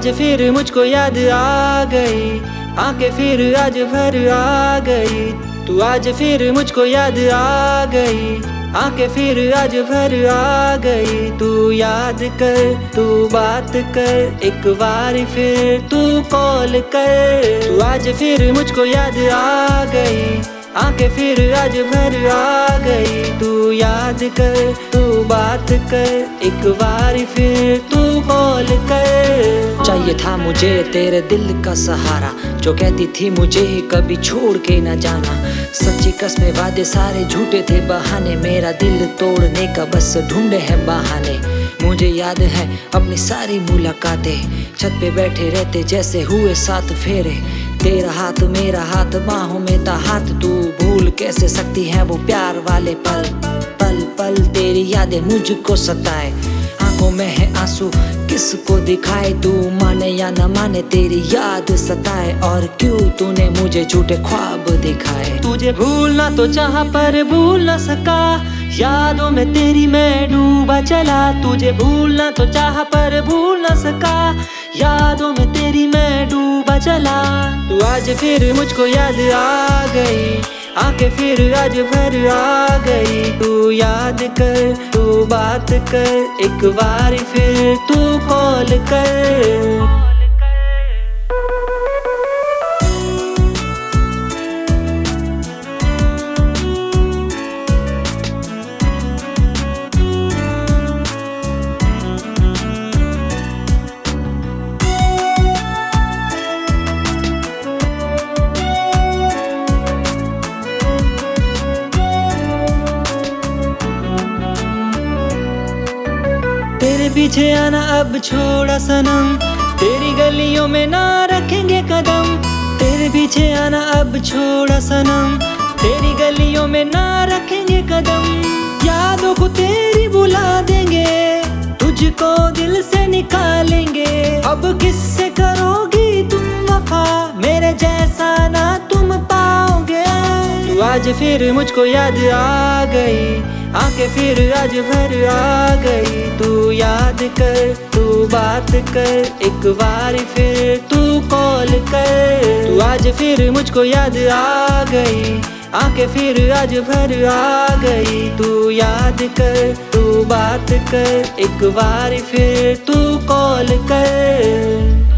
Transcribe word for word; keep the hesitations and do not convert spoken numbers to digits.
आज फिर मुझको याद आ गई, आंखें फिर आज भर आ गई। तू आज फिर मुझको याद आ गई, आंखें फिर आज भर आ गई। तू याद कर, तू बात कर, एक बार फिर तू कॉल कर। तू आज फिर मुझको याद आ गई, आंखें फिर आज भर आ गई। तू याद कर, तू बात कर, एक बार फिर तू कॉल कर। चाहिए था मुझे तेरे दिल का सहारा, जो कहती थी मुझे कभी छोड़ के न जाना। सच्ची कसमें वादे सारे झूठे थे बहाने, मेरा दिल तोड़ने का बस ढूंढे हैं बहाने। मुझे याद है अपनी सारी मुलाकातें, छत पे बैठे रहते जैसे हुए सात फेरे। तेरा हाथ मेरा हाथ, बाहों में था हाथ, तू भूल कैसे सकती है वो प्यार वाले पल। पल पल तेरी यादें मुझको सताए, आंखों में है आंसू किसको दिखाए। तू माने या न माने तेरी याद सताए, और क्यों तूने मुझे झूठे ख्वाब दिखाए। तुझे भूलना तो चाहा पर भूल न सका, यादों में तेरी मैं डूबा चला। तुझे भूलना तो चाहा पर भूल न सका, यादों में तेरी मैं डूबा चला। तू आज फिर मुझको याद आ गई, आंखें फिर आज भर आ गई। तू याद कर, तू बात कर, एक बार फिर तू कॉल कर। तेरे पीछे आना अब छोड़ा सनम, तेरी गलियों में ना रखेंगे कदम। तेरे पीछे आना अब छोड़ा सनम, तेरी गलियों में ना रखेंगे कदम। यादों को तेरी बुला देंगे, तुझको दिल से निकालेंगे। अब किससे करोगी तुम वफा, मेरे जैसा ना तुम पाओगे। तू आज फिर मुझको याद आ गई, आंखें फिर आज भर आ गई। तू याद कर, तू बात कर, एक बार फिर तू कॉल कर। तू आज फिर मुझको याद आ गई, आंखें फिर आज भर आ गई। तू याद कर, तू बात कर, एक बार फिर तू कॉल कर।